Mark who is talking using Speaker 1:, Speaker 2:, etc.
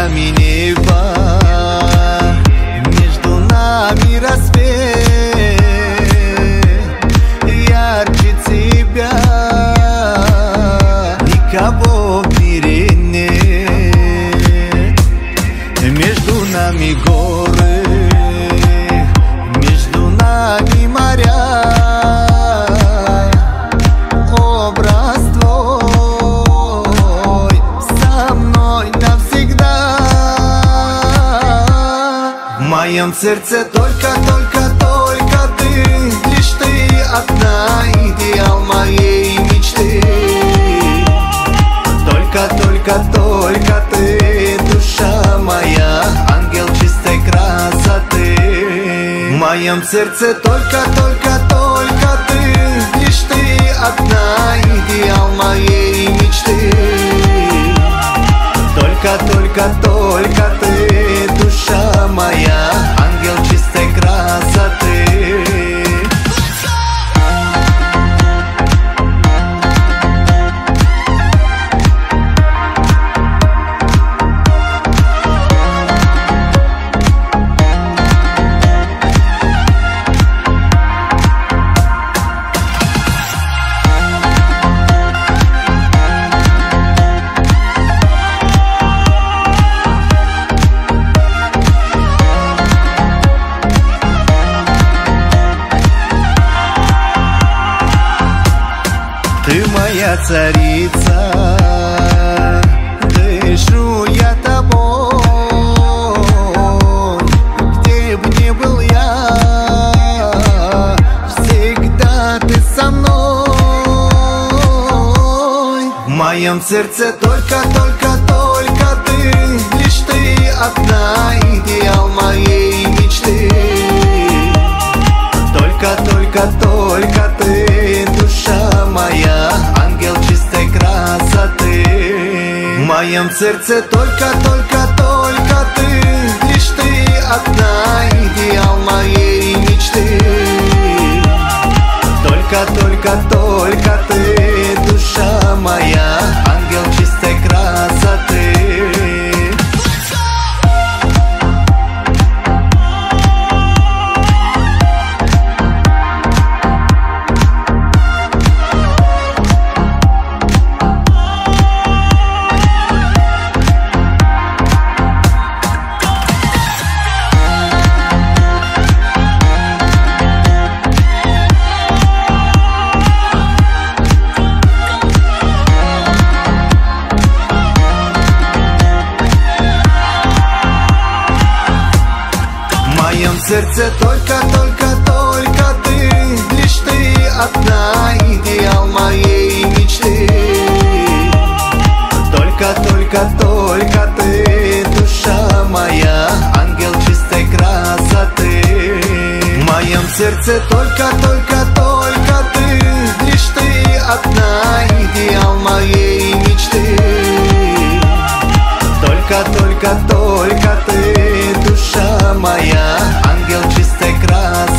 Speaker 1: нами небо, между нами рассвет, ярче тебя никого в мире нет. Между нами горы, между нами моря, образ твой со мной навсегда. В моем сердце только ты, лишь ты одна, идеал моей мечты. Только ты, душа моя, ангел чистой красоты. В моем сердце только ты, лишь ты одна, идеал моей мечты. Только ты, душа моя, ангел чистой красоты. Ты моя царица, дышу я тобой. Где бы ни был я, всегда ты со мной. В моем сердце только ты, лишь ты одна, идеал моей мечты. Только ты, душа моя, ангел чистой красоты. В моем сердце только ты, лишь ты одна, идеал моей мечты. Только ты, душа моя, ангел чистой красоты. В моем сердце только ты, лишь ты одна, идеал моей мечты. Только ты, душа моя, ангел чистой красоты. В моем сердце только ты, лишь ты одна, идеал моей мечты. Только ты, душа моя, ангел чистой красоты.